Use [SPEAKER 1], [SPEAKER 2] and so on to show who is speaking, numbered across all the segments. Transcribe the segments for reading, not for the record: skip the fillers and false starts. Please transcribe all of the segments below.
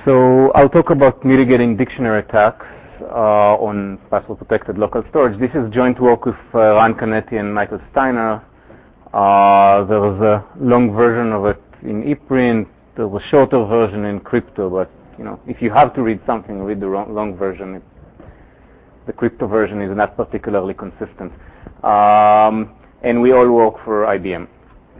[SPEAKER 1] So I'll talk about mitigating dictionary attacks on password-protected local storage. This is joint work with Ran Canetti and Michael Steiner. There was a long version of it in ePrint. There was a shorter version in crypto, but if you have to read something, read the long version. The crypto version is not particularly consistent. And we all work for IBM.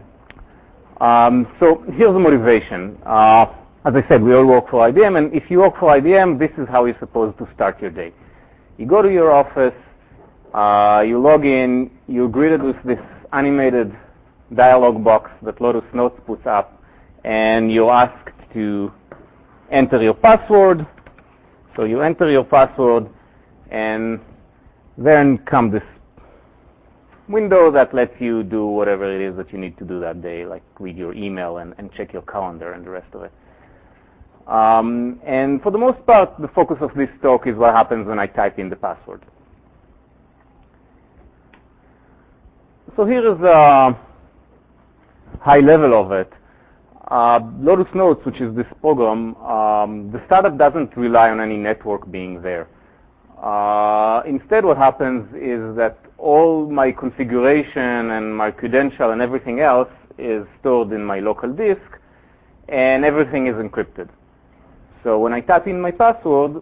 [SPEAKER 1] So here's the motivation. As I said, we all work for IBM, and if you work for IBM, this is how you're supposed to start your day. You go to your office, you log in, you're greeted with this animated dialog box that Lotus Notes puts up, and you're asked to enter your password. So you enter your password, and then comes this window that lets you do whatever it is that you need to do that day, like read your email and check your calendar and the rest of it. And for the most part, the focus of this talk is what happens when I type in the password. So here is a high level of it. Lotus Notes, which is this program, the startup doesn't rely on any network being there. Instead, what happens is that all my configuration and my credential and everything else is stored in my local disk, and everything is encrypted. So when I type in my password,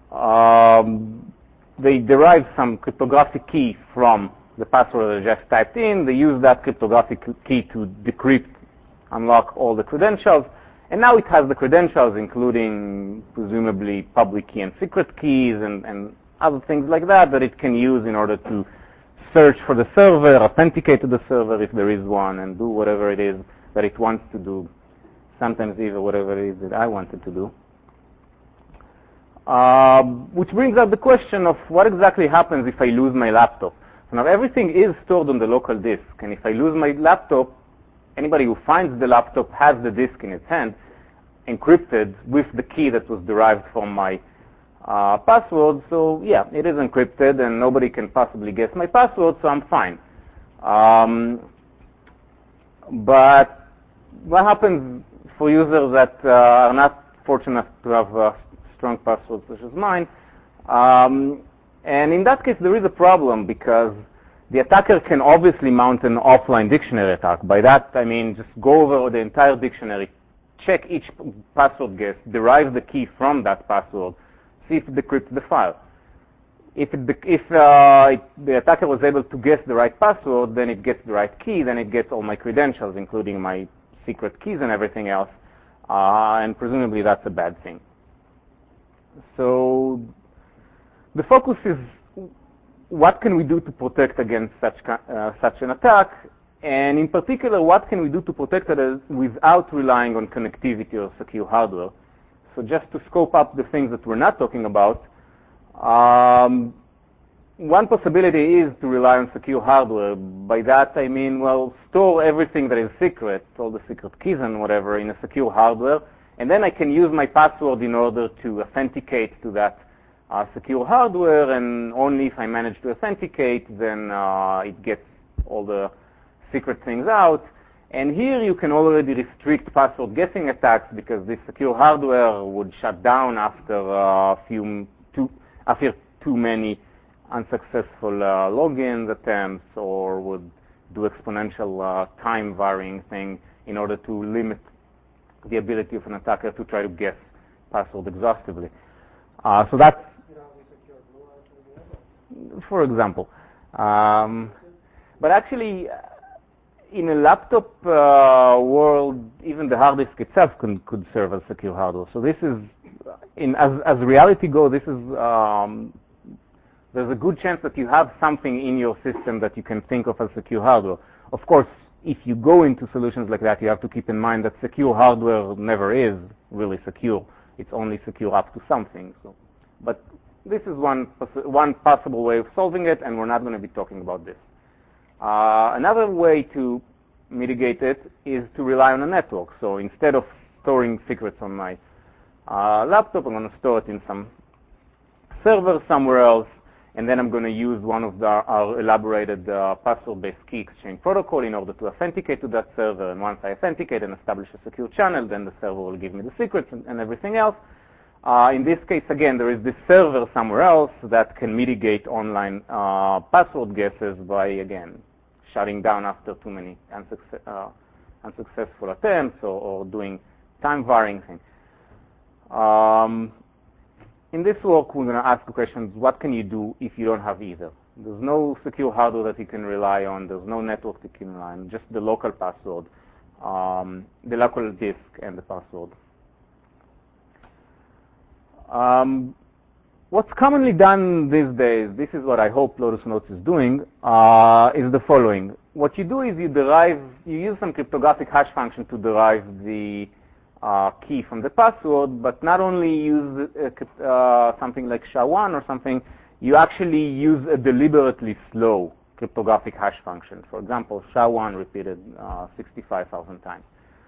[SPEAKER 1] they derive some cryptographic key from the password I just typed in. They use that cryptographic key to decrypt, unlock all the credentials. And now it has the credentials, including presumably public key and secret keys and other things like that it can use in order to search for the server, authenticate to the server if there is one, and do whatever it is that it wants to do, sometimes even whatever it is that I wanted to do. Which brings up the question of what exactly happens if I lose my laptop. So now everything is stored on the local disk, and if I lose my laptop, anybody who finds the laptop has the disk in its hand, encrypted with the key that was derived from my password. So yeah, it is encrypted, and nobody can possibly guess my password, so I'm fine. But what happens for users that are not fortunate to have strong passwords such as mine? And in that case, there is a problem, because the attacker can obviously mount an offline dictionary attack. By that, I mean just go over the entire dictionary, check each password guess, derive the key from that password, see if it decrypts the file. If the attacker was able to guess the right password, then it gets the right key, then it gets all my credentials, including my secret keys and everything else, and presumably that's a bad thing. So the focus is, what can we do to protect against such an attack? And in particular, what can we do to protect it without relying on connectivity or secure hardware? So just to scope up the things that we're not talking about, one possibility is to rely on secure hardware. By that I mean, well, store everything that is secret, all the secret keys and whatever, in a secure hardware, and then I can use my password in order to authenticate to that secure hardware, and only if I manage to authenticate, then it gets all the secret things out. And here you can already restrict password guessing attacks, because this secure hardware would shut down after too many unsuccessful login attempts, or would do exponential time varying thing in order to limit the ability of an attacker to try to guess password exhaustively. So that's, for example. But actually, in a laptop world, even the hard disk itself could serve as secure hardware. So this is, as reality goes, this is, there's a good chance that you have something in your system that you can think of as secure hardware. Of course, if you go into solutions like that, you have to keep in mind that secure hardware never is really secure. It's only secure up to something. So, but this is one possible way of solving it, and we're not going to be talking about this. Another way to mitigate it is to rely on a network. So instead of storing secrets on my laptop, I'm going to store it in some server somewhere else, and then I'm going to use one of our elaborated password-based key exchange protocol in order to authenticate to that server. And once I authenticate and establish a secure channel, then the server will give me the secrets and everything else. In this case, again, there is this server somewhere else that can mitigate online password guesses by, again, shutting down after too many unsuccessful attempts or doing time-varying things. In this work, we're going to ask the questions, what can you do if you don't have either? There's no secure hardware that you can rely on. There's no network that you can rely on, just the local password, the local disk, and the password. What's commonly done these days, this is what I hope Lotus Notes is doing, is the following. What you do is you use some cryptographic hash function to derive the key from the password, but not only use something like SHA-1 or something, you actually use a deliberately slow cryptographic hash function. For example, SHA-1 repeated 65,000 times.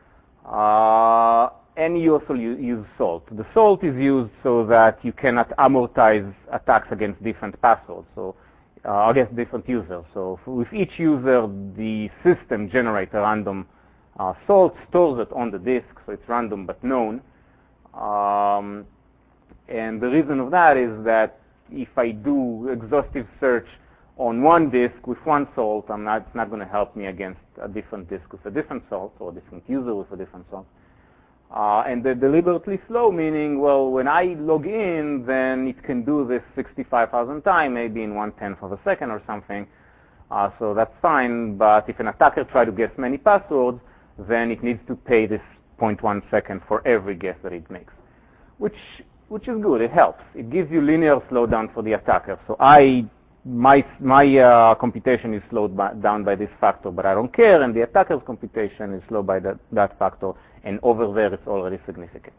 [SPEAKER 1] And you also use salt. The salt is used so that you cannot amortize attacks against different passwords, so against different users. So with each user, the system generates a random salt, stores it on the disk, so it's random but known. And the reason of that is that if I do exhaustive search on one disk with one salt, it's not going to help me against a different disk with a different salt or a different user with a different salt. And the deliberately slow meaning, well, when I log in, then it can do this 65,000 times, maybe in 1/10 of a second or something. So that's fine. But if an attacker tries to guess many passwords, then it needs to pay this 0.1 second for every guess that it makes, which is good. It helps. It gives you linear slowdown for the attacker. So my computation is slowed down by this factor, but I don't care, and the attacker's computation is slowed by that factor, and over there it's already significant.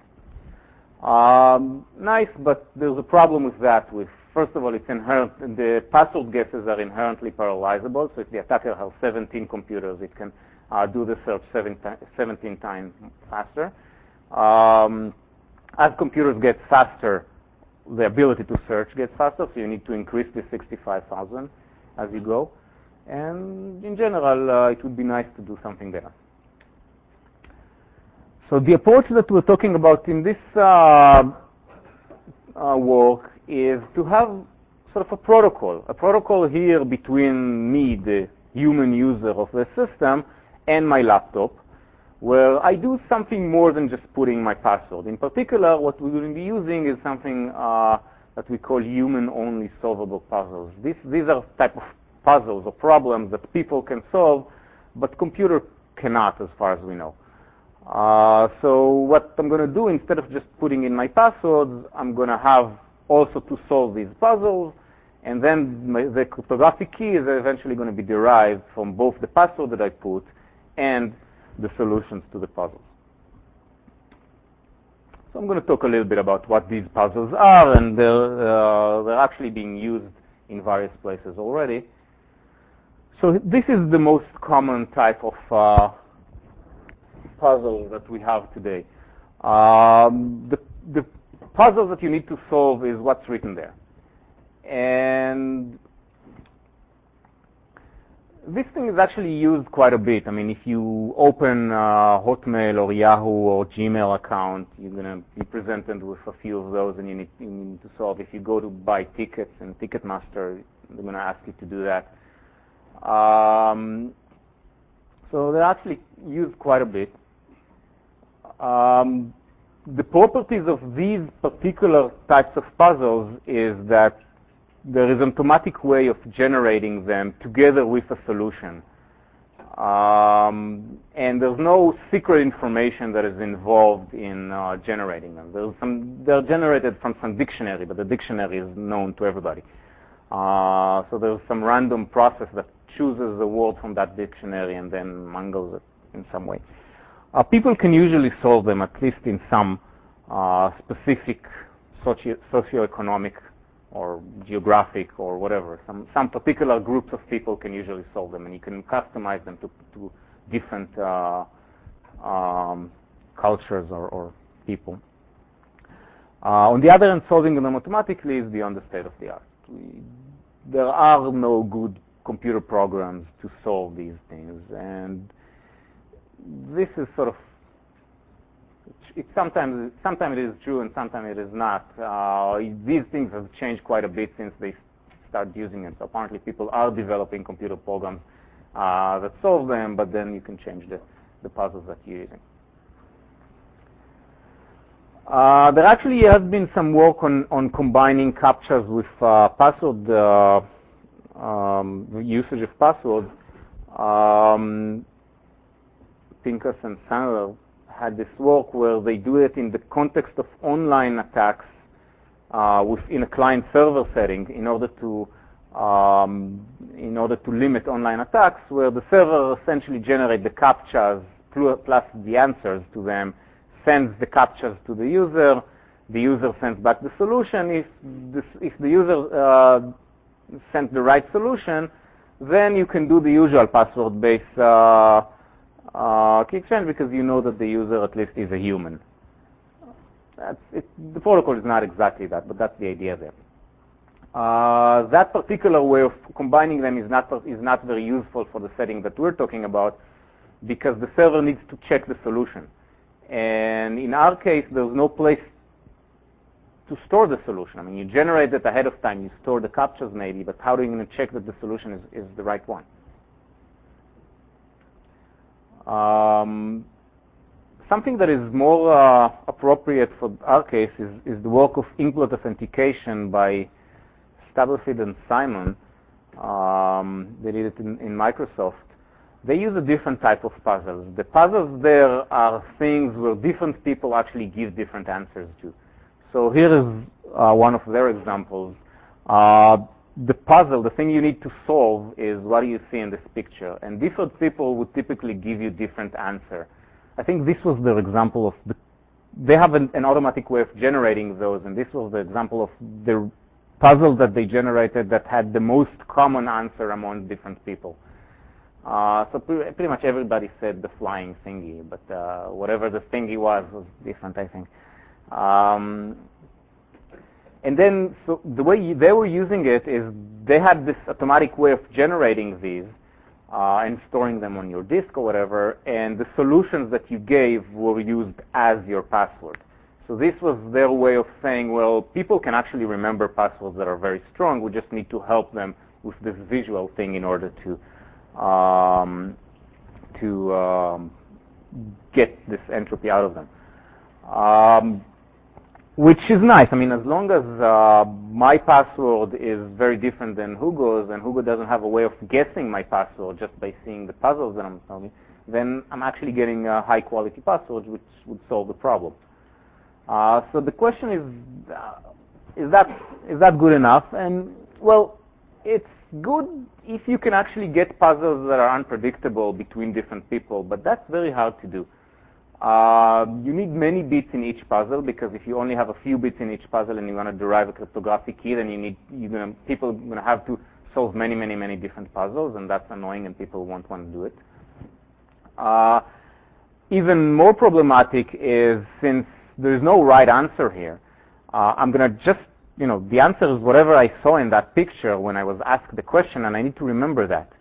[SPEAKER 1] Nice, but there's a problem with that. First of all, it's inherent. The password guesses are inherently parallelizable, so if the attacker has 17 computers, it can do the search 17 times faster. As computers get faster, the ability to search gets faster, so you need to increase the 65,000 as you go. And in general, it would be nice to do something better. So the approach that we're talking about in this work is to have sort of a protocol here between me, the human user of the system, and my laptop, where I do something more than just putting my password. In particular, what we're going to be using is something that we call human-only solvable puzzles. These are type of puzzles or problems that people can solve, but computer cannot, as far as we know. So what I'm going to do, instead of just putting in my passwords, I'm going to have also to solve these puzzles, and then the cryptographic key is eventually going to be derived from both the password that I put and the solutions to the puzzles. So I'm going to talk a little bit about what these puzzles are, and they're actually being used in various places already. So this is the most common type of puzzle that we have today. The puzzle that you need to solve is what's written there. And this thing is actually used quite a bit. I mean, if you open Hotmail or Yahoo or Gmail account, you're going to be presented with a few of those, and you need to solve. If you go to buy tickets in Ticketmaster, they're going to ask you to do that. So they're actually used quite a bit. The properties of these particular types of puzzles is that there is an automatic way of generating them together with a solution. And there's no secret information that is involved in generating them. They're generated from some dictionary, but the dictionary is known to everybody. So there's some random process that chooses a word from that dictionary and then mangles it in some way. People can usually solve them, at least in some specific socioeconomic or geographic or whatever. Some particular groups of people can usually solve them, and you can customize them to different cultures or people. On the other hand, solving them automatically is beyond the state of the art. There are no good computer programs to solve these things, and this is sort of Sometimes it is true and sometimes it is not. These things have changed quite a bit since they started using it. So apparently people are developing computer programs that solve them, but then you can change the puzzles that you're using. There actually has been some work on combining CAPTCHAs with password usage of passwords. Pincus and Sandler had this work where they do it in the context of online attacks in a client-server setting in order to limit online attacks, where the server essentially generates the CAPTCHAs plus the answers to them, sends the CAPTCHAs to the user sends back the solution. If the user sent the right solution, then you can do the usual password-based key exchange because you know that the user at least is a human. The protocol is not exactly that, but that's the idea there. That particular way of combining them is not very useful for the setting that we're talking about because the server needs to check the solution. And in our case, there's no place to store the solution. I mean, you generate it ahead of time, you store the CAPTCHAs maybe, but how are you going to check that the solution is the right one? Something that is more appropriate for our case is the work of inkblot authentication by Stubblefield and Simon. They did it in Microsoft. They use a different type of puzzles. The puzzles there are things where different people actually give different answers to. So here is one of their examples. The puzzle, the thing you need to solve is what do you see in this picture. And different people would typically give you different answer. I think this was their example of they have an automatic way of generating those, and this was the example of the puzzle that they generated that had the most common answer among different people. So pretty much everybody said the flying thingy, but whatever the thingy was different, I think. And then, so the way they were using it is they had this automatic way of generating these and storing them on your disk or whatever, and the solutions that you gave were used as your password. So this was their way of saying, well, people can actually remember passwords that are very strong. We just need to help them with this visual thing in order to get this entropy out of them. Which is nice. I mean, as long as my password is very different than Hugo's, and Hugo doesn't have a way of guessing my password just by seeing the puzzles that I'm solving, then I'm actually getting a high-quality password, which would solve the problem. So the question is that good enough? And, well, it's good if you can actually get puzzles that are unpredictable between different people, but that's very hard to do. You need many bits in each puzzle, because if you only have a few bits in each puzzle and you want to derive a cryptographic key, then people are going to have to solve many different puzzles, and that's annoying, and people won't want to do it. Even more problematic is, since there's no right answer here, I'm going to just, the answer is whatever I saw in that picture when I was asked the question, and I need to remember that.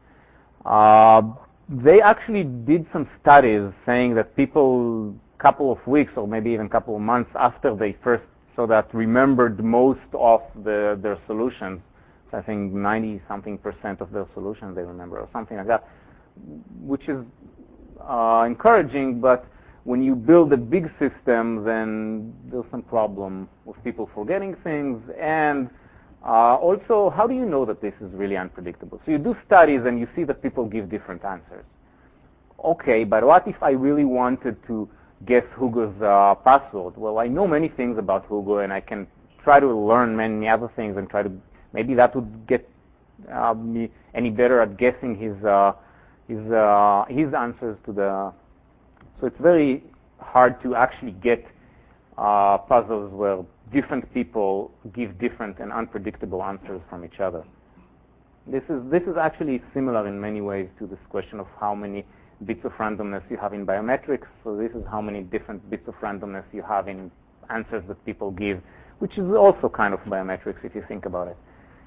[SPEAKER 1] They actually did some studies saying that people, couple of weeks or maybe even couple of months after they first saw that, remembered most of their solutions. I think 90-something% of their solutions they remember, or something like that, which is encouraging. But when you build a big system, then there's some problem with people forgetting things. And also, how do you know that this is really unpredictable? So you do studies and you see that people give different answers. Okay, but what if I really wanted to guess Hugo's password? Well, I know many things about Hugo, and I can try to learn many other things and try to, maybe that would get me any better at guessing his answers to the. So it's very hard to actually get puzzles where different people give different and unpredictable answers from each other. This is actually similar in many ways to this question of how many bits of randomness you have in biometrics. So this is how many different bits of randomness you have in answers that people give, which is also kind of biometrics if you think about it.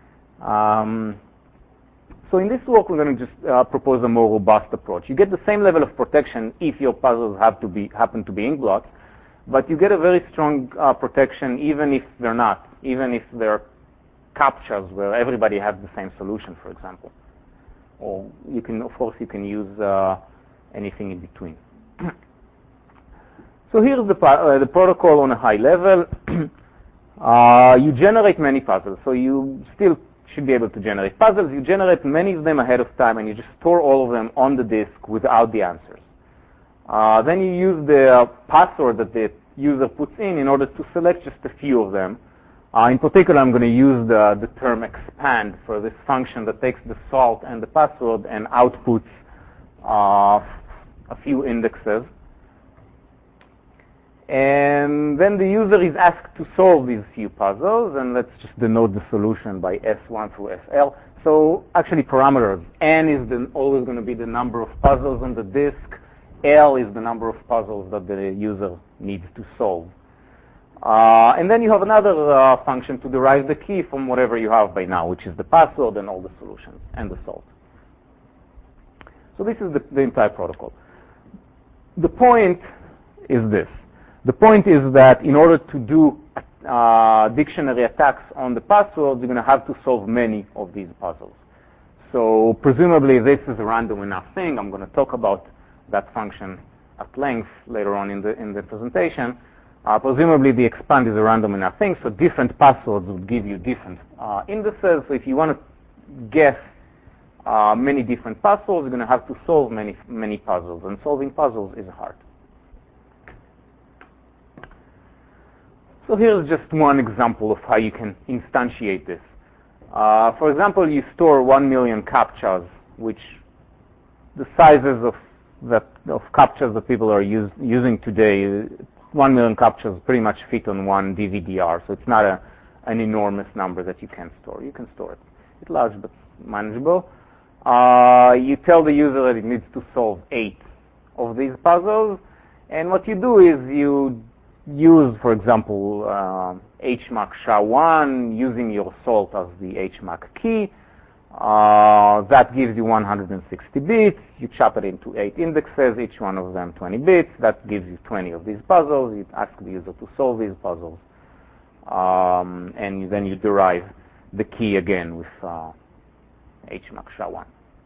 [SPEAKER 1] So in this work, we're going to just propose a more robust approach. You get the same level of protection if your puzzles happen to be inkblots, but you get a very strong protection even if they're not, even if they're CAPTCHAs where everybody has the same solution, for example. Or you can, of course, you can use anything in between. So here's the protocol on a high level. You generate many puzzles, so you still should be able to generate puzzles. You generate many of them ahead of time, and you just store all of them on the disk without the answers. Then you use the password that the user puts in order to select just a few of them. In particular, I'm going to use the term expand for this function that takes the salt and the password and outputs a few indexes. And then the user is asked to solve these few puzzles, and let's just denote the solution by S1 through SL. So actually parameters. N is always going to be the number of puzzles on the disk. L is the number of puzzles that the user needs to solve. And then you have another function to derive the key from whatever you have by now, which is the password and all the solutions and the salt. So this is the entire protocol. The point is this. The point is that in order to do dictionary attacks on the passwords, you're going to have to solve many of these puzzles. So presumably this is a random enough thing. I'm going to talk about that function at length later on in the presentation. Presumably the expand is a random enough thing, so different passwords would give you different indices. So if you want to guess many different passwords, you're going to have to solve many puzzles, and solving puzzles is hard. So here's just one example of how you can instantiate this. For example, you store 1 million CAPTCHAs, which the sizes of CAPTCHAs that people are using today, 1 million CAPTCHAs pretty much fit on one DVD-R, so it's not an enormous number that you can store. You can store it. It's large but manageable. You tell the user that it needs to solve 8 of these puzzles, and what you do is you use, for example, HMAC SHA-1 using your salt as the HMAC key. That gives you 160 bits. You chop it into 8 indexes, each one of them 20 bits. That gives you 20 of these puzzles. You ask the user to solve these puzzles. And then you derive the key again with HMAC SHA-1.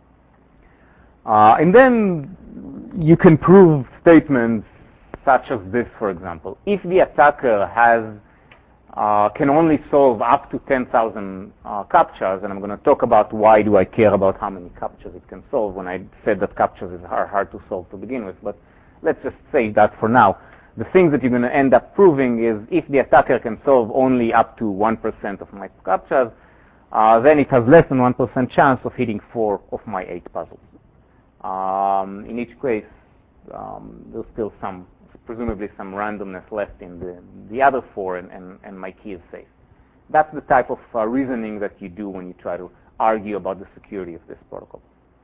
[SPEAKER 1] And then you can prove statements such as this, for example. If the attacker can only solve up to 10,000 CAPTCHAs, and I'm going to talk about why do I care about how many CAPTCHAs it can solve when I said that CAPTCHAs are hard to solve to begin with, but let's just say that for now. The thing that you're going to end up proving is if the attacker can solve only up to 1% of my CAPTCHAs, then it has less than 1% chance of hitting 4 of my 8 puzzles. In each case, there's still presumably some randomness left in the other 4, and my key is safe. That's the type of reasoning that you do when you try to argue about the security of this protocol.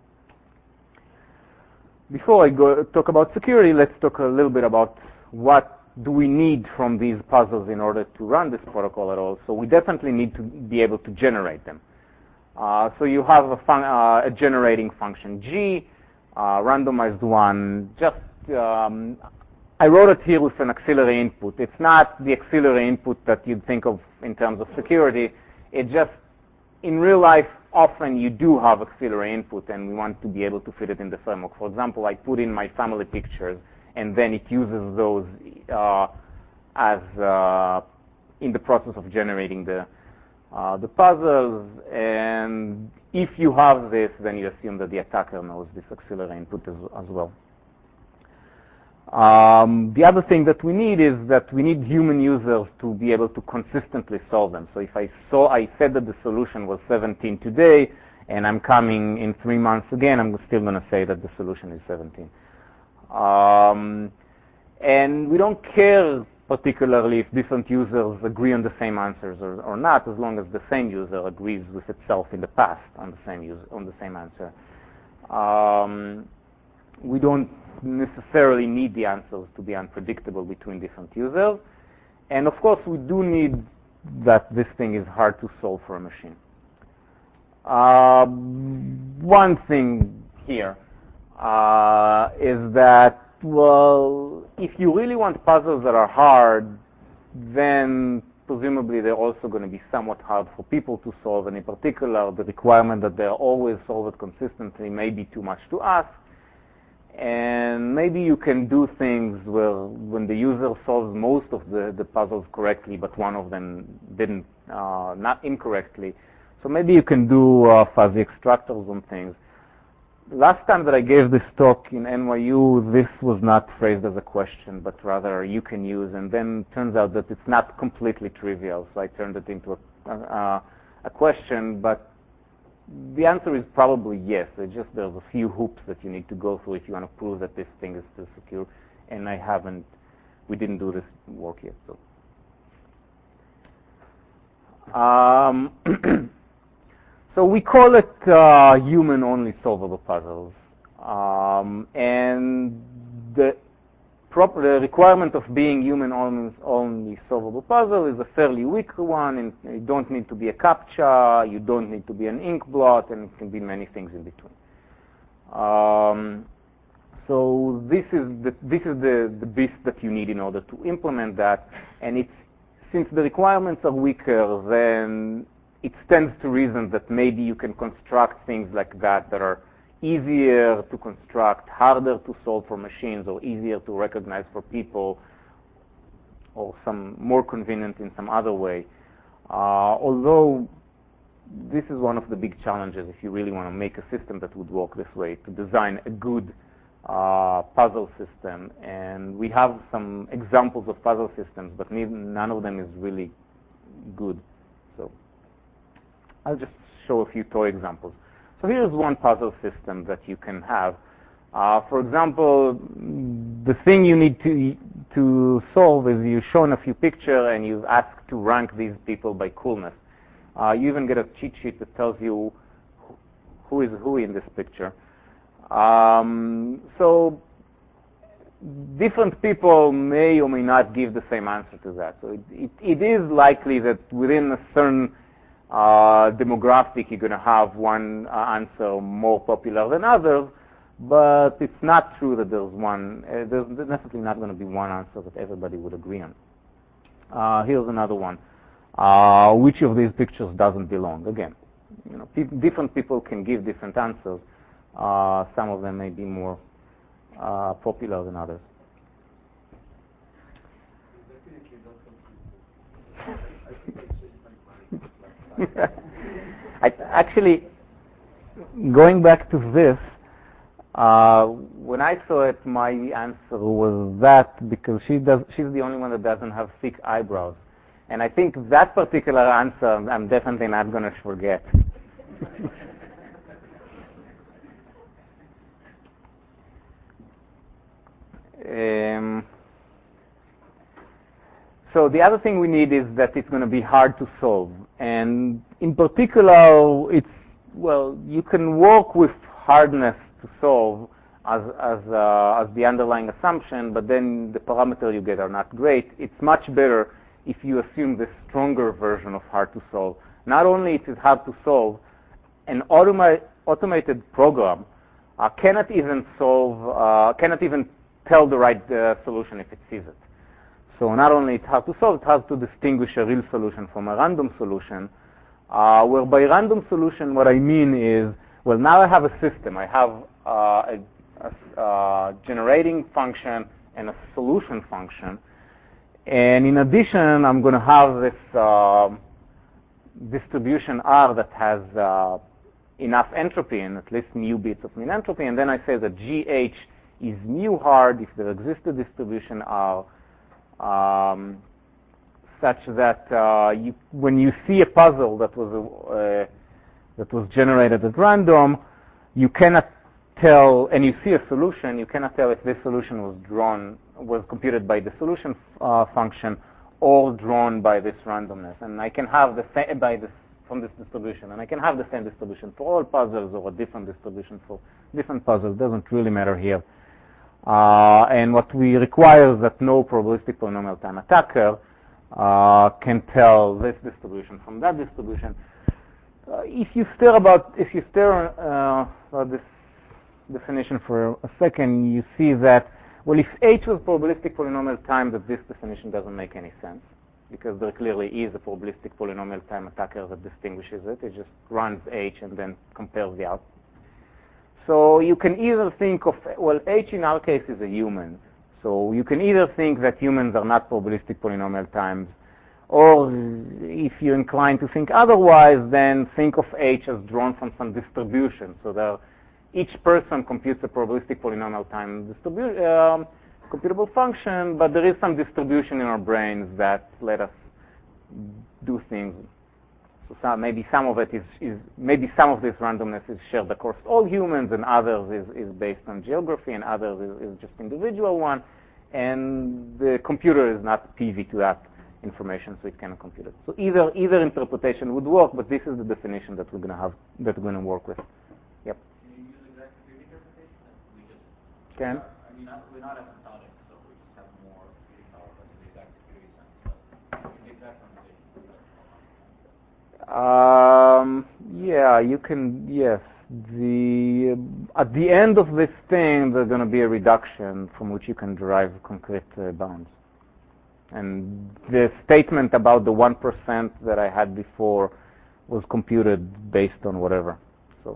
[SPEAKER 1] Before I talk about security, let's talk a little bit about what do we need from these puzzles in order to run this protocol at all. So we definitely need to be able to generate them. So you have a generating function G, randomized one. Just I wrote it here with an auxiliary input. It's not the auxiliary input that you'd think of in terms of security. It just, in real life, often you do have auxiliary input, and we want to be able to fit it in the framework. For example, I put in my family pictures, and then it uses those as in the process of generating the puzzles. And if you have this, then you assume that the attacker knows this auxiliary input as well. The other thing that we need is that we need human users to be able to consistently solve them. So if I said that the solution was 17 today, and I'm coming in 3 months again, I'm still going to say that the solution is 17. And we don't care particularly if different users agree on the same answers or not, as long as the same user agrees with itself in the past on the same answer. We don't necessarily need the answers to be unpredictable between different users. And of course, we do need that this thing is hard to solve for a machine. One thing here is that well, if you really want puzzles that are hard, then presumably they're also going to be somewhat hard for people to solve, and in particular, the requirement that they're always solved consistently may be too much to ask. And maybe you can do things where when the user solves most of the puzzles correctly, but one of them didn't, not incorrectly. So maybe you can do fuzzy extractors on things. Last time that I gave this talk in NYU, this was not phrased as a question, but rather you can use, and then it turns out that it's not completely trivial, so I turned it into a question, but the answer is probably yes. It's just there's a few hoops that you need to go through if you want to prove that this thing is still secure, and we didn't do this work yet. So. So we call it human-only solvable puzzles, and the requirement of being human-only solvable puzzle is a fairly weak one, and you don't need to be a CAPTCHA, you don't need to be an ink blot, and it can be many things in between. So this is the beast that you need in order to implement that, and since the requirements are weaker, then it stands to reason that maybe you can construct things like that are easier to construct, harder to solve for machines, or easier to recognize for people, or some more convenient in some other way. Although this is one of the big challenges if you really want to make a system that would work this way, to design a good puzzle system. And we have some examples of puzzle systems, but none of them is really good. So I'll just show a few toy examples. So here's one puzzle system that you can have. For example, the thing you need to solve is you've shown a few pictures and you've asked to rank these people by coolness. You even get a cheat sheet that tells you who is who in this picture. So different people may or may not give the same answer to that. So it is likely that within a certain demographic, you're going to have one answer more popular than others, but it's not true that there's definitely not going to be one answer that everybody would agree on. Here's another one. Which of these pictures doesn't belong? Again, different people can give different answers. Some of them may be more popular than others. Actually, going back to this, when I saw it, my answer was that because she's the only one that doesn't have thick eyebrows. And I think that particular answer I'm definitely not going to forget. So the other thing we need is that it's going to be hard to solve. And in particular, you can work with hardness to solve as the underlying assumption, but then the parameters you get are not great. It's much better if you assume the stronger version of hard to solve. Not only it is hard to solve, an automated program cannot even tell the right solution if it sees it. So not only it's hard to solve, it has to distinguish a real solution from a random solution. Where by random solution, what I mean is, well, now I have a system. I have a generating function and a solution function. And in addition, I'm going to have this distribution R that has enough entropy and at least mu bits of mean entropy. And then I say that GH is mu hard if there exists a distribution R such that when you see a puzzle that was generated at random, you cannot tell, and you see a solution, you cannot tell if this solution was computed by the solution function or drawn by this randomness. And I can have from this distribution, and I can have the same distribution for all puzzles or a different distribution for different puzzles. It doesn't really matter here. And what we require is that no probabilistic polynomial time attacker can tell this distribution from that distribution. If you stare about this definition for a second, you see that, Well, if H was probabilistic polynomial time, that this definition doesn't make any sense, because there clearly is a probabilistic polynomial time attacker that distinguishes it. It just runs H and then compares the output. So you can either think of, well, H in our case is a human. So you can either think that humans are not probabilistic polynomial times, or if you're inclined to think otherwise, then think of H as drawn from some distribution. So each person computes a probabilistic polynomial time computable function, but there is some distribution in our brains that let us do things. So maybe some of it maybe some of this randomness is shared across all humans, and others is based on geography, and others is just individual one, and the computer is not privy to that information, so it cannot compute it. So either interpretation would work, but this is the definition that we're going to work with. Yep.
[SPEAKER 2] Can you use exact security interpretation? We just
[SPEAKER 1] can.
[SPEAKER 2] I mean, we're not asymptotic, so we just have more computing power, but in the exact security sense. But in the exact normalization.
[SPEAKER 1] Yeah, you can. Yes. At the end of this thing, there's going to be a reduction from which you can derive concrete bounds. And the statement about the 1% that I had before was computed based on whatever. So.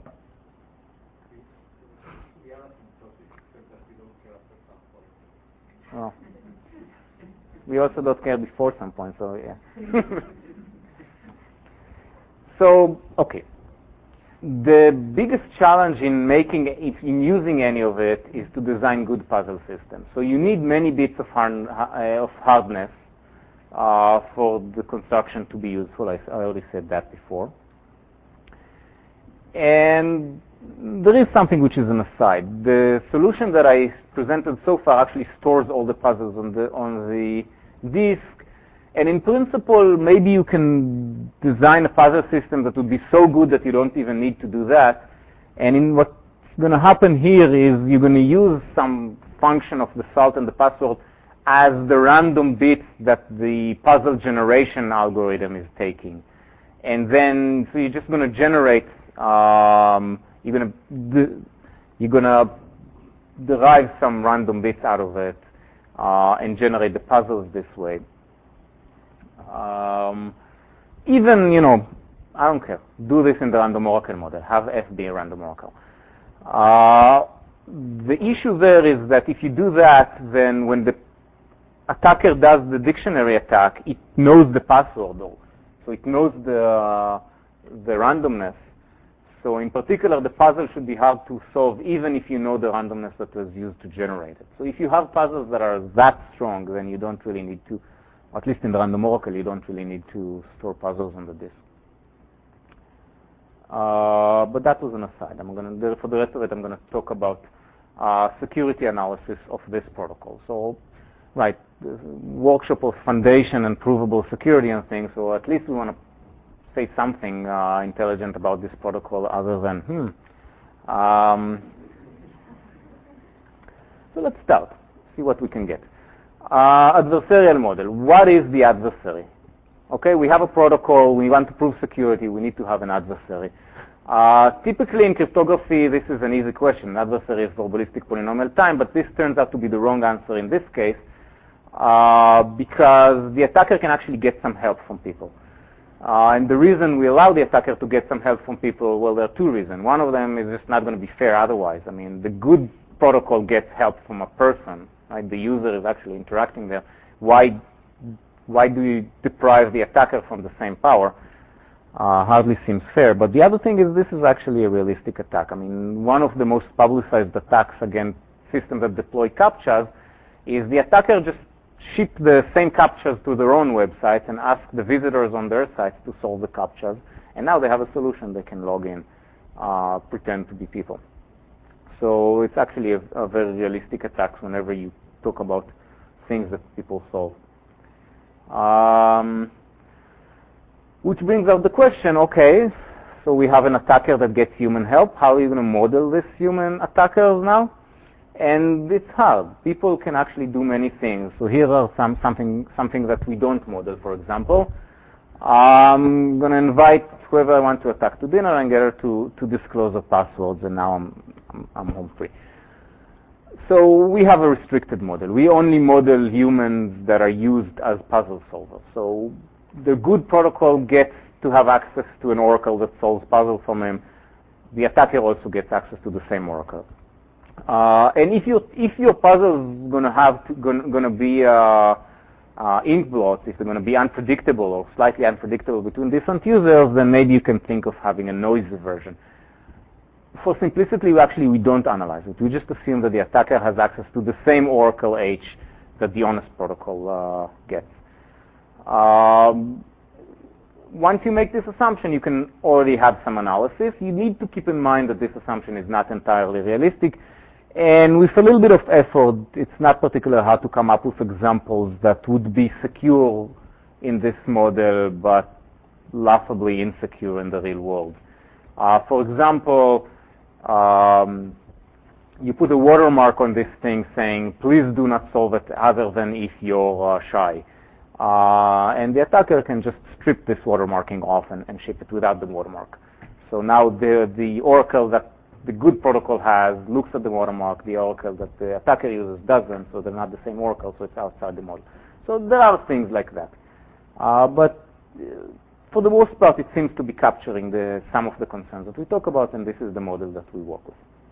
[SPEAKER 1] Well, we also don't care before some point, so yeah. So, okay. The biggest challenge in using any of it is to design good puzzle systems. So you need many bits of hardness for the construction to be useful. I already said that before. And there is something which is an aside. The solution that I presented so far actually stores all the puzzles on the disk. And in principle, maybe you can design a puzzle system that would be so good that you don't even need to do that. And what's going to happen here is you're going to use some function of the salt and the password as the random bits that the puzzle generation algorithm is taking. And then, so you're just going to generate, you're going to derive some random bits out of it and generate the puzzles this way. Even, I don't care. Do this in the random oracle model. Have F be a random oracle. The issue there is that if you do that, then when the attacker does the dictionary attack, it knows the password, so it knows the randomness. So in particular, the puzzle should be hard to solve even if you know the randomness that was used to generate it. So if you have puzzles that are that strong, then you don't really need to, at least in the random oracle, you don't really need to store puzzles on the disk. But that was an aside. For the rest of it, I'm going to talk about security analysis of this protocol. So, right, workshop of foundation and provable security and things, so at least we want to say something intelligent about this protocol other than, So let's start, see what we can get. Adversarial model. What is the adversary? Okay, we have a protocol, we want to prove security, we need to have an adversary. Typically in cryptography, this is an easy question. An adversary is probabilistic polynomial time, but this turns out to be the wrong answer in this case because the attacker can actually get some help from people. And the reason we allow the attacker to get some help from people, well, there are two reasons. One of them is just not going to be fair otherwise. I mean, the good protocol gets help from a person, right? The user is actually interacting there. Why do you deprive the attacker from the same power? Hardly seems fair. But the other thing is this is actually a realistic attack. I mean, one of the most publicized attacks against systems that deploy CAPTCHAs is the attacker just ship the same CAPTCHAs to their own websites and ask the visitors on their sites to solve the CAPTCHAs. And now they have a solution. They can log in, pretend to be people. So it's actually a very realistic attack whenever you talk about things that people solve. Which brings up the question, okay, so we have an attacker that gets human help. How are you going to model this human attacker now? And it's hard. People can actually do many things. So here are something that we don't model, for example. I'm going to invite whoever I want to attack to dinner and get her to disclose her passwords, and now I'm home free. So we have a restricted model. We only model humans that are used as puzzle solvers. So the good protocol gets to have access to an oracle that solves puzzles for him. The attacker also gets access to the same oracle. And if your puzzle is gonna be ink blots, if they're gonna be unpredictable or slightly unpredictable between different users, then maybe you can think of having a noisy version. For simplicity, we don't analyze it. We just assume that the attacker has access to the same oracle H that the honest protocol gets. Once you make this assumption, you can already have some analysis. You need to keep in mind that this assumption is not entirely realistic. And with a little bit of effort, it's not particularly hard to come up with examples that would be secure in this model, but laughably insecure in the real world. For example, you put a watermark on this thing saying, please do not solve it other than if you're shy. And the attacker can just strip this watermarking off and ship it without the watermark. So now the oracle that the good protocol has looks at the watermark, the oracle that the attacker uses doesn't, so they're not the same oracle, so it's outside the model. So there are things like that. But for the most part, it seems to be capturing some of the concerns that we talk about, and this is the model that we work with.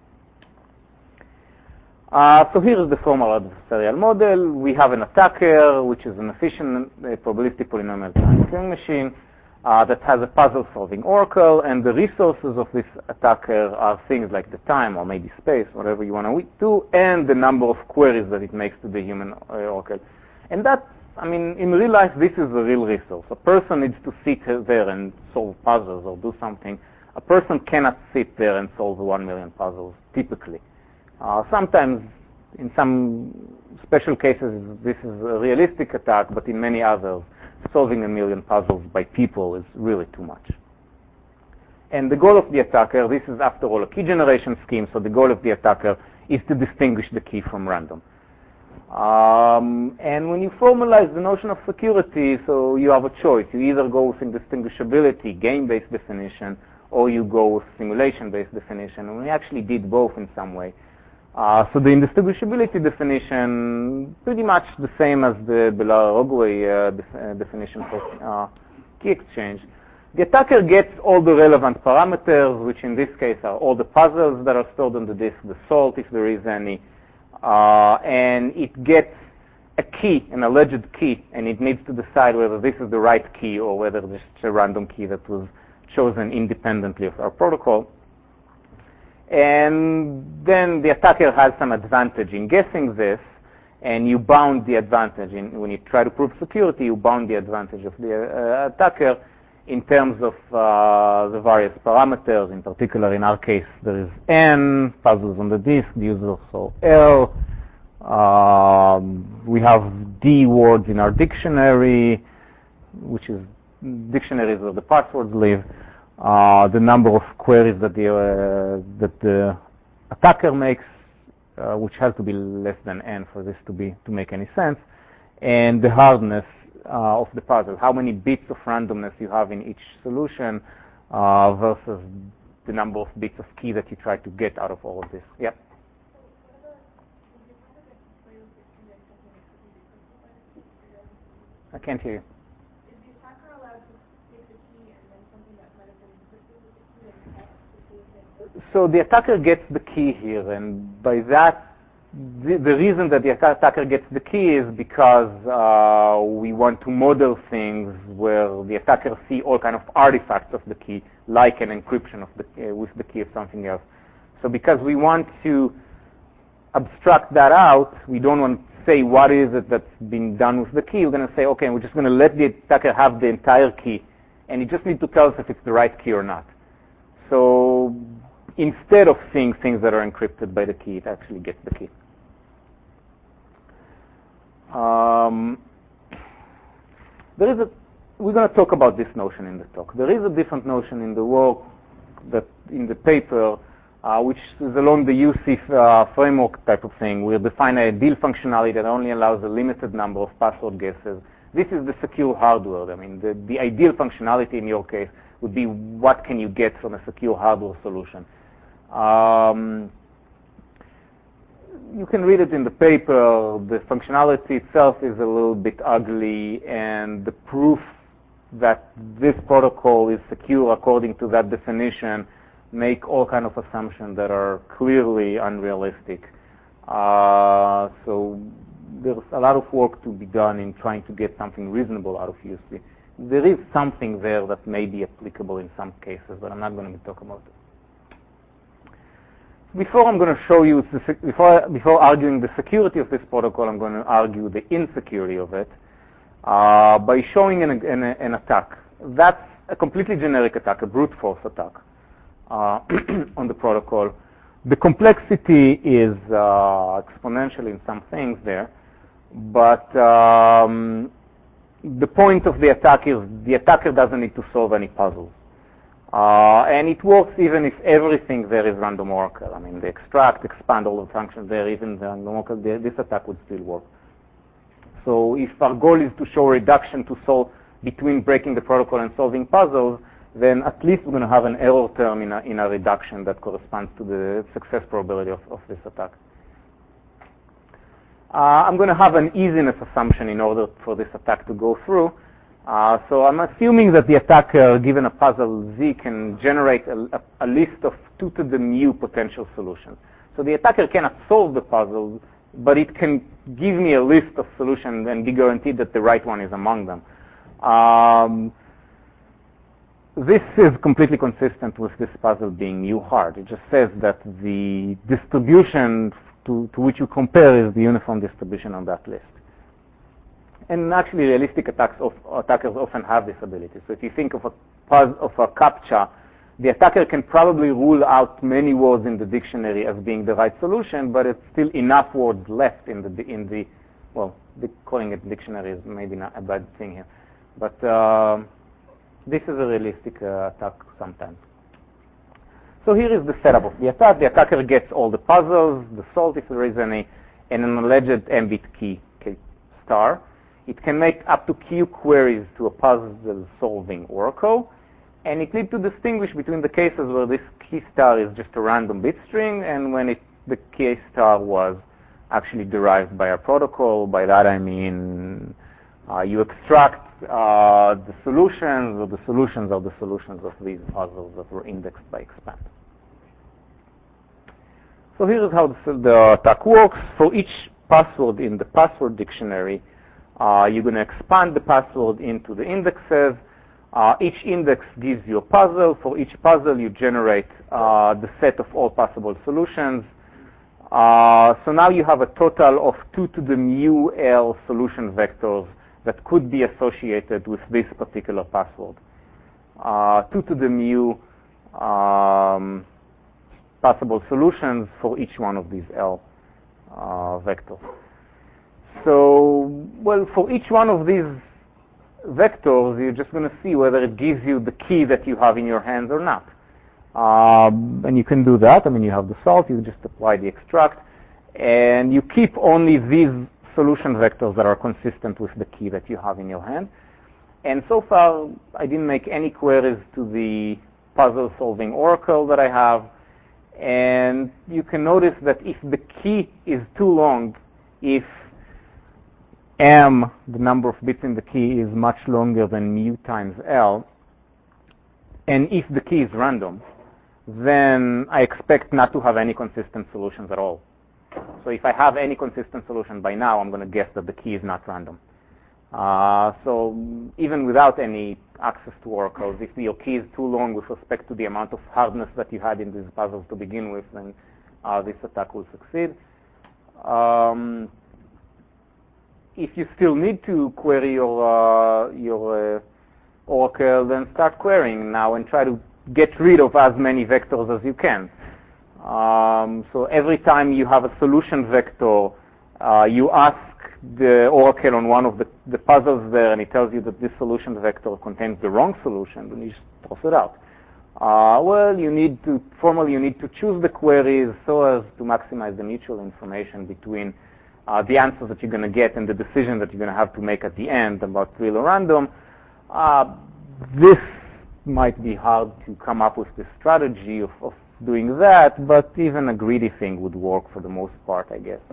[SPEAKER 1] So here is the formal adversarial model. We have an attacker, which is an efficient probabilistic polynomial time Turing machine that has a puzzle-solving oracle, and the resources of this attacker are things like the time, or maybe space, whatever you want to do, and the number of queries that it makes to the human oracle. And that, in real life, this is a real resource. A person needs to sit there and solve puzzles or do something. A person cannot sit there and solve 1 million puzzles, typically. Sometimes, in some special cases, this is a realistic attack, but in many others, solving 1 million puzzles by people is really too much. And the goal of the attacker, this is after all a key generation scheme, so the goal of the attacker is to distinguish the key from random. And when you formalize the notion of security, so you have a choice. You either go with indistinguishability, game-based definition, or you go with simulation-based definition. And we actually did both in some way. So the indistinguishability definition, pretty much the same as the Bellaire-Rogoway definition for key exchange. The attacker gets all the relevant parameters, which in this case are all the puzzles that are stored on the disk, the salt, if there is any, and it gets a key, an alleged key, and it needs to decide whether this is the right key or whether this is a random key that was chosen independently of our protocol. And then the attacker has some advantage in guessing this, and you bound the advantage. When you try to prove security, you bound the advantage of the attacker in terms of the various parameters. In particular, in our case, there is n puzzles on the disk, the user saw L. We have D words in our dictionary, which is dictionaries where the passwords live. The number of queries that the attacker makes, which has to be less than n for this to make any sense, and the hardness of the puzzle, how many bits of randomness you have in each solution versus the number of bits of key that you try to get out of all of this. Yep. I can't hear you. So the attacker gets the key here, and by that, the reason that the attacker gets the key is because we want to model things where the attacker see all kind of artifacts of the key, like an encryption of with the key of something else. So because we want to abstract that out, we don't want to say what is it that's been done with the key. We're going to say, okay, we're just going to let the attacker have the entire key, and he just needs to tell us if it's the right key or not. So instead of seeing things that are encrypted by the key, it actually gets the key. We're going to talk about this notion in the talk. There is a different notion in the work, that in the paper, which is along the UC framework type of thing. We define an ideal functionality that only allows a limited number of password guesses. This is the secure hardware. The ideal functionality in your case would be what can you get from a secure hardware solution. you can read it in the paper. The functionality itself is a little bit ugly, and the proof that this protocol is secure according to that definition make all kind of assumptions that are clearly unrealistic. So there's a lot of work to be done in trying to get something reasonable out of UC. There is something there that may be applicable in some cases, but I'm not going to be talking about it. Before I'm going to show you, before arguing the security of this protocol, I'm going to argue the insecurity of it by showing an attack. That's a completely generic attack, a brute force attack on the protocol. The complexity is exponential in some things there, but the point of the attack is the attacker doesn't need to solve any puzzles. And it works even if everything there is random oracle. I mean, the extract, expand, all the functions there, even the random oracle, this attack would still work. So if our goal is to show reduction to solve between breaking the protocol and solving puzzles, then at least we're going to have an error term in a reduction that corresponds to the success probability of this attack. I'm going to have an easiness assumption in order for this attack to go through. So I'm assuming that the attacker, given a puzzle Z, can generate a list of 2 to the mu potential solutions. So the attacker cannot solve the puzzle, but it can give me a list of solutions and be guaranteed that the right one is among them. This is completely consistent with this puzzle being mu hard. It just says that the distribution to which you compare is the uniform distribution on that list. And actually, realistic attackers often have this ability. So if you think of a CAPTCHA, the attacker can probably rule out many words in the dictionary as being the right solution, but it's still enough words left in the well, calling it dictionary is maybe not a bad thing here. But this is a realistic attack sometimes. So here is the setup of the attack. The attacker gets all the puzzles, the salt if there is any, and an alleged m-bit key, K star. It can make up to Q queries to a puzzle-solving oracle, and it needs to distinguish between the cases where this key star is just a random bit string and when the key star was actually derived by a protocol. By that I mean you extract the solutions, or the solutions of the solutions of these puzzles that were indexed by expand. So here is how the attack works. For each password in the password dictionary, you're going to expand the password into the indexes. Each index gives you a puzzle. For each puzzle, you generate the set of all possible solutions. So now you have a total of 2 to the mu L solution vectors that could be associated with this particular password. 2 to the mu possible solutions for each one of these L vectors. So, well, for each one of these vectors, you're just going to see whether it gives you the key that you have in your hands or not. And you can do that. I mean, you have the salt, you just apply the extract, and you keep only these solution vectors that are consistent with the key that you have in your hand. And so far, I didn't make any queries to the puzzle-solving oracle that I have. And you can notice that if the key is too long, if m, the number of bits in the key, is much longer than mu times L, and if the key is random, then I expect not to have any consistent solutions at all. So if I have any consistent solution by now, I'm going to guess that the key is not random. So even without any access to oracles, if your key is too long with respect to the amount of hardness that you had in these puzzles to begin with, then this attack will succeed. If you still need to query your oracle, then start querying now and try to get rid of as many vectors as you can. So every time you have a solution vector, you ask the oracle on one of the puzzles there, and it tells you that this solution vector contains the wrong solution, then you just toss it out. Well, formally you need to choose the queries so as to maximize the mutual information between the answers that you're going to get and the decision that you're going to have to make at the end about real or random. This might be hard to come up with the strategy of doing that, but even a greedy thing would work for the most part, I guess.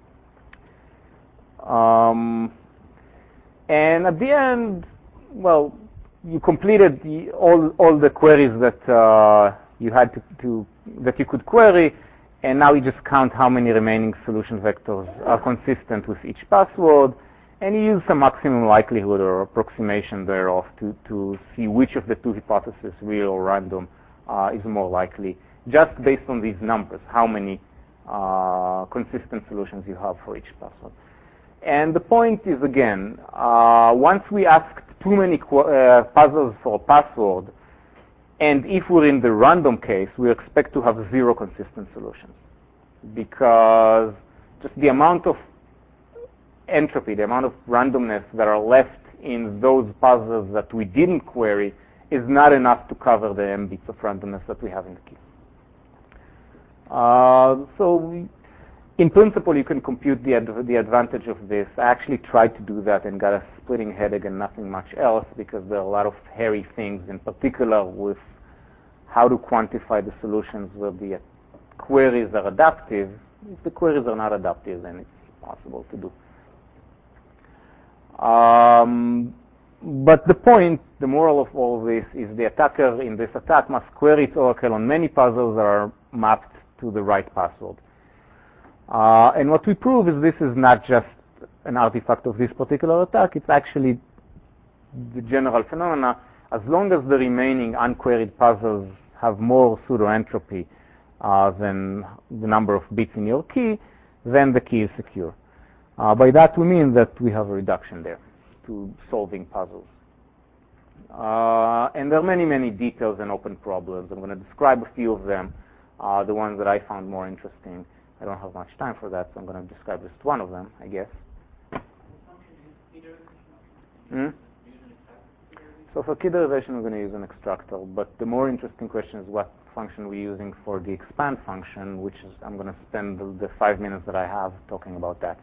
[SPEAKER 1] And at the end, well, you completed all the queries that you had that you could query, and now you just count how many remaining solution vectors are consistent with each password, and you use some maximum likelihood or approximation thereof to see which of the two hypotheses, real or random, is more likely, just based on these numbers, how many consistent solutions you have for each password. And the point is, again, once we asked too many puzzles for a password, and if we're in the random case, we expect to have 0 consistent solutions, because just the amount of entropy, the amount of randomness that are left in those puzzles that we didn't query is not enough to cover the m bits of randomness that we have in the key. So in principle, you can compute the advantage of this. I actually tried to do that and got a splitting headache and nothing much else, because there are a lot of hairy things, in particular with how to quantify the solutions where the queries are adaptive. If the queries are not adaptive, then it's possible to do. But the point, the moral of all this, is the attacker in this attack must query its oracle on many puzzles that are mapped to the right password. And what we prove is this is not just an artifact of this particular attack, it's actually the general phenomena. As long as the remaining unqueried puzzles have more pseudo-entropy than the number of bits in your key, then the key is secure. By that we mean that we have a reduction there to solving puzzles. And there are many, many details and open problems. I'm going to describe a few of them, the ones that I found more interesting. I don't have much time for that, so I'm going to describe just one of them, I guess. So for key derivation, we're going to use an extractor, but the more interesting question is what function we're using for the expand function, which is, I'm going to spend the 5 minutes that I have talking about that.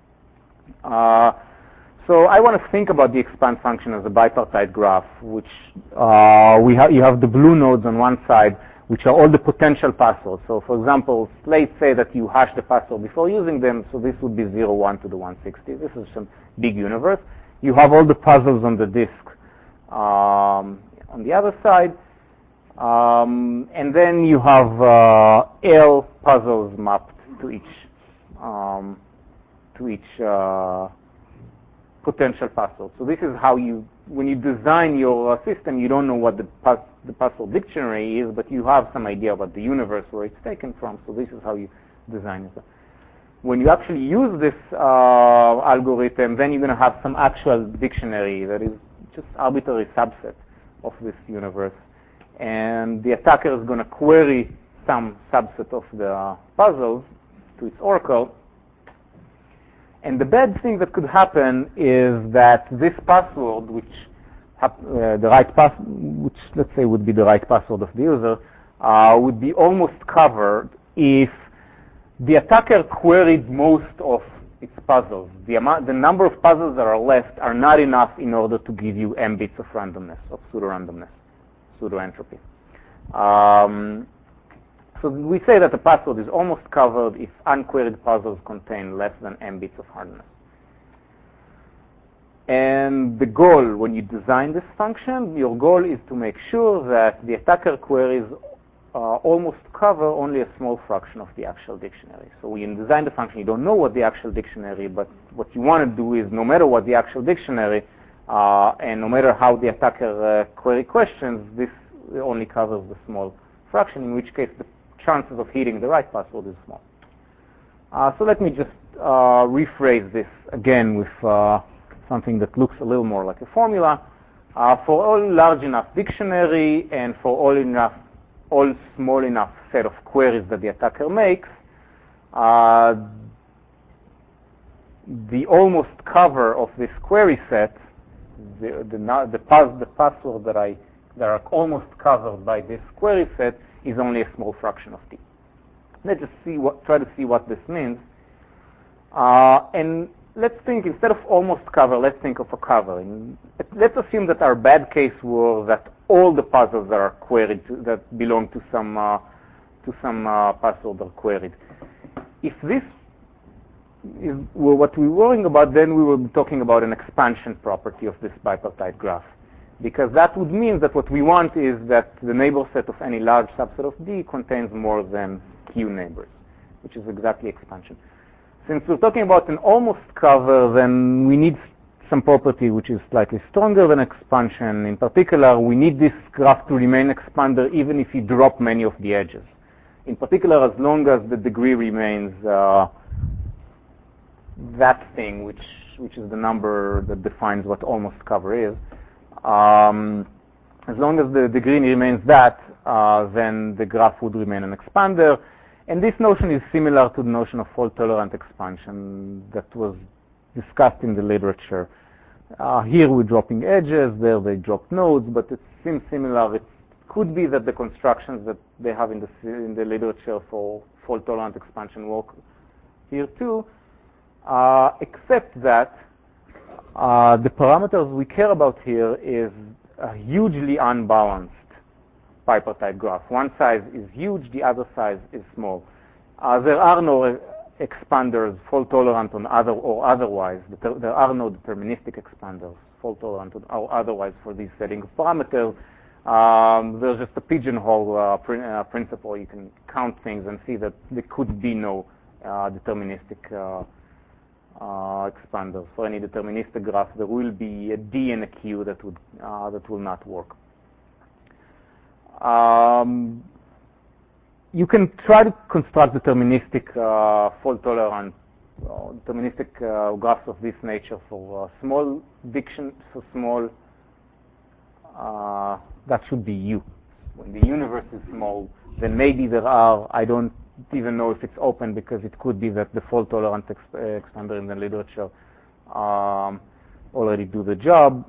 [SPEAKER 1] So I want to think about the expand function as a bipartite graph, which you have the blue nodes on one side, which are all the potential passwords. So for example, let's say that you hash the password before using them, so this would be 01 to the 160. This is some big universe. You have all the puzzles on the disk on the other side, and then you have L puzzles mapped to each potential password. So this is how when you design your system, you don't know what the password dictionary is, but you have some idea about the universe where it's taken from. So this is how you design it. When you actually use this algorithm, then you're going to have some actual dictionary that is just arbitrary subset of this universe. And the attacker is going to query some subset of the puzzles to its oracle. And the bad thing that could happen is that this password, which let's say would be the right password of the user, would be almost covered if the attacker queried most of its puzzles. The number of puzzles that are left are not enough in order to give you m bits of randomness, of pseudo-randomness, pseudo-entropy. So we say that the password is almost covered if unqueried puzzles contain less than m bits of hardness. And the goal, when you design this function, your goal is to make sure that the attacker queries almost cover only a small fraction of the actual dictionary. So when you design the function, you don't know what the actual dictionary, but what you want to do is, no matter what the actual dictionary, and no matter how the attacker query questions, this only covers the small fraction, in which case the chances of hitting the right password is small. So let me just rephrase this again with something that looks a little more like a formula. For all large enough dictionary and for all small enough set of queries that the attacker makes, the almost cover of this query set, the password that are almost covered by this query set, is only a small fraction of t. Let's just try to see what this means. And let's think, instead of almost cover, let's think of a cover. Let's assume that our bad case were that all the puzzles that are queried that belong to some to some pass order queried. If this is what we're worrying about, then we will be talking about an expansion property of this bipartite graph. Because that would mean that what we want is that the neighbor set of any large subset of D contains more than Q neighbors, which is exactly expansion. Since we're talking about an almost cover, then we need some property which is slightly stronger than expansion. In particular, we need this graph to remain expander even if you drop many of the edges. In particular, as long as the degree remains that thing, which is the number that defines what almost cover is. As long as the degree remains that, then the graph would remain an expander. And this notion is similar to the notion of fault-tolerant expansion that was discussed in the literature. Here we're dropping edges, there they drop nodes, but it seems similar. It could be that the constructions that they have in the literature for fault-tolerant expansion work here too, except that the parameters we care about here is a hugely unbalanced bipartite graph. One size is huge, the other size is small. There are no expanders fault-tolerant on or otherwise. There are no deterministic expanders fault-tolerant or otherwise for these setting of parameters. There's just a pigeonhole principle. You can count things and see that there could be no deterministic expanders. For any deterministic graph, there will be a D and a Q that will not work. You can try to construct deterministic fault-tolerant deterministic graphs of this nature for small dictions, for small. That should be U. When the universe is small, then maybe there are. I don't even know if it's open because it could be that the fault-tolerant expander in the literature already do the job.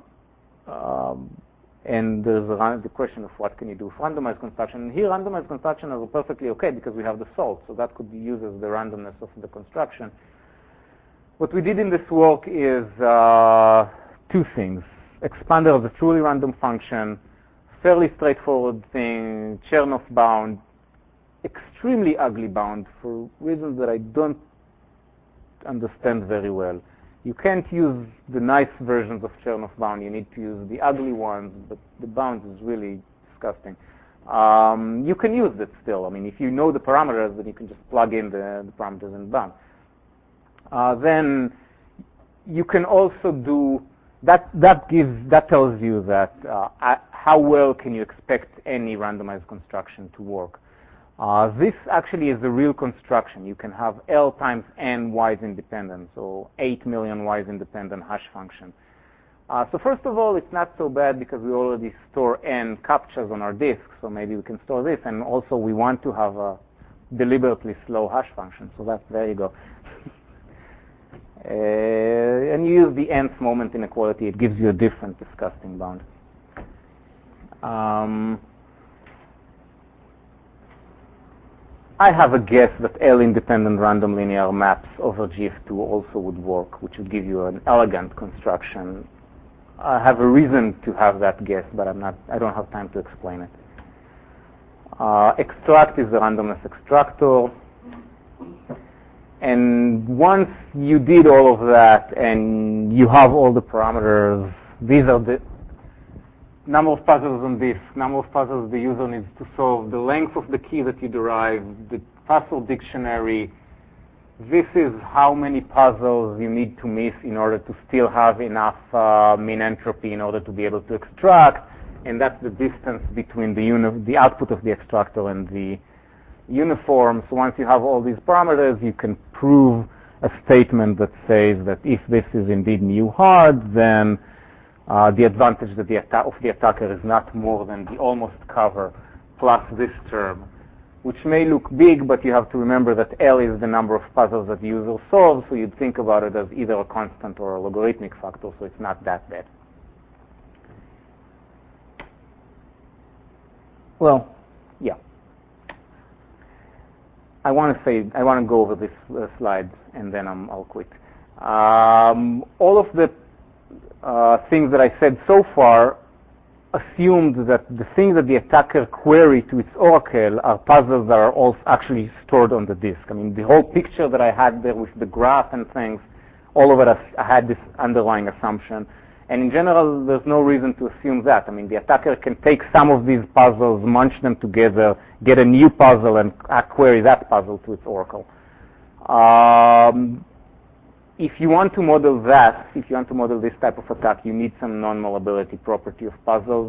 [SPEAKER 1] And there's the question of what can you do with randomized construction. And here, randomized construction is perfectly okay because we have the salt, so that could be used as the randomness of the construction. What we did in this work is two things. Expander of a truly random function, fairly straightforward thing, Chernoff bound, extremely ugly bound for reasons that I don't understand very well. You can't use the nice versions of Chernoff bound. You need to use the ugly ones, but the bound is really disgusting. You can use it still. I mean, if you know the parameters, then you can just plug in the parameters in the bound. Then you can also do that. That tells you that how well can you expect any randomized construction to work. This actually is a real construction. You can have L times n Y's independent, so 8 million Y's independent hash function. So first of all, it's not so bad because we already store n captchas on our disk, so maybe we can store this. And also, we want to have a deliberately slow hash function, so there you go. And you use the nth moment inequality. It gives you a different disgusting bound. I have a guess that L-independent random linear maps over GF2 also would work, which would give you an elegant construction. I have a reason to have that guess, but I don't have time to explain it. Extract is the randomness extractor. And once you did all of that and you have all the parameters, these are the number of puzzles on disk, number of puzzles the user needs to solve, the length of the key that you derive, the puzzle dictionary. This is how many puzzles you need to miss in order to still have enough mean entropy in order to be able to extract, and that's the distance between the output of the extractor and the uniform. So once you have all these parameters, you can prove a statement that says that if this is indeed mu hard, then the advantage that of the attacker is not more than the almost cover plus this term, which may look big, but you have to remember that L is the number of puzzles that the user solves, so you'd think about it as either a constant or a logarithmic factor, so it's not that bad. Well, yeah. I want to go over this slide, and then I'll quit. All of the things that I said so far assumed that the things that the attacker query to its oracle are puzzles that are also actually stored on the disk. I mean, the whole picture that I had there with the graph and things, all of it, I had this underlying assumption. And in general, there's no reason to assume that. I mean, the attacker can take some of these puzzles, munch them together, get a new puzzle, and query that puzzle to its oracle. If you want to model that, if you want to model this type of attack, you need some non-malleability property of puzzles.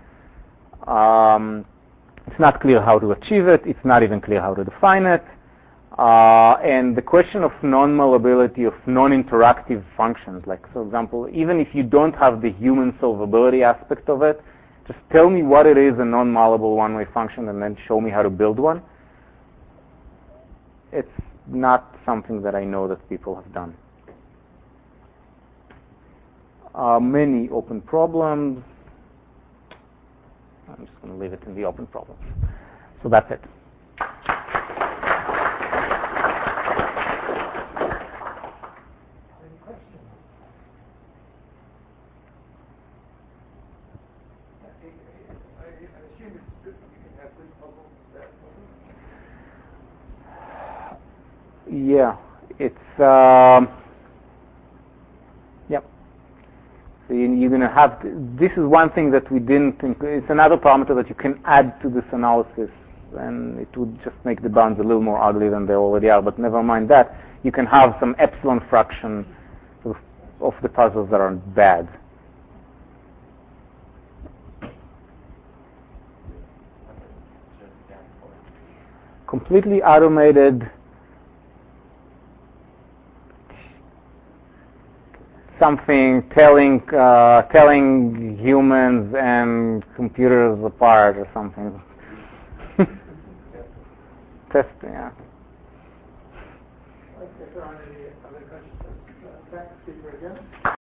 [SPEAKER 1] It's not clear how to achieve it. It's not even clear how to define it. And the question of non-malleability of non-interactive functions, like, for example, even if you don't have the human solvability aspect of it, just tell me what it is, a non-malleable one-way function, and then show me how to build one. It's not something that I know that people have done. Many open problems. I'm just going to leave it in the open problems. So that's it. Yeah, it's yep. So you're going to have this is one thing that we didn't think. It's another parameter that you can add to this analysis, and it would just make the bounds a little more ugly than they already are. But never mind that. You can have some epsilon fraction of the puzzles that are bad. Completely automated. Something telling humans and computers apart or something. Testing, yeah.
[SPEAKER 3] If there aren't any other questions, thank the speaker again.